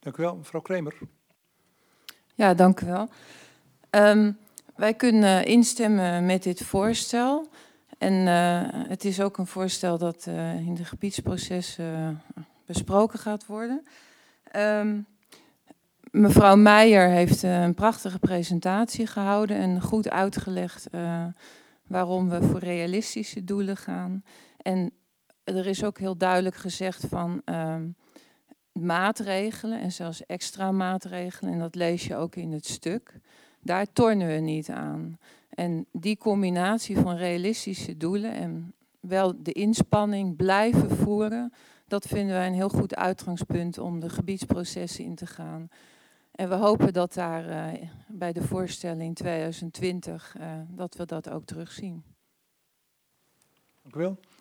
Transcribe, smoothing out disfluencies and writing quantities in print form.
Dank u wel, mevrouw Kremer. Ja, dank u wel. Wij kunnen instemmen met dit voorstel. En het is ook een voorstel dat in de gebiedsprocessen besproken gaat worden. Mevrouw Meijer heeft een prachtige presentatie gehouden en goed uitgelegd waarom we voor realistische doelen gaan. En er is ook heel duidelijk gezegd van maatregelen en zelfs extra maatregelen, en dat lees je ook in het stuk, daar tornen we niet aan. En die combinatie van realistische doelen en wel de inspanning blijven voeren, dat vinden wij een heel goed uitgangspunt om de gebiedsprocessen in te gaan. En we hopen dat daar bij de voorstelling 2020, dat we dat ook terugzien. Dank u wel.